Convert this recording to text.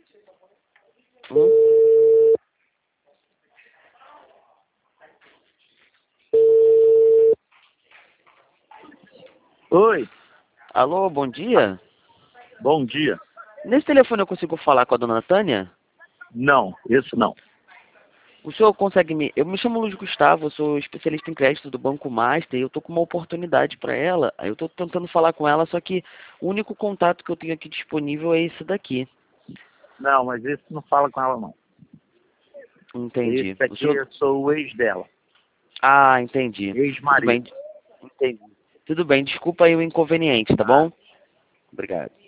Hum? Oi, Alô, bom dia. bom dia. Nesse telefone eu consigo falar com a dona Tânia? Não, isso não. O senhor consegue me... Eu me chamo Luiz Gustavo, eu sou especialista em crédito do Banco Master e eu tô com uma oportunidade para ela. Aí eu tô tentando falar com ela, só que o único contato que eu tenho aqui disponível é esse daqui. Não, mas esse não fala com ela não. Entendi. Esse O aqui senhor... eu sou o ex dela, Ah, entendi. Tudo ex-marido. bem. Entendi. Tudo bem, desculpa aí o inconveniente, tá Tá? bom? Obrigado.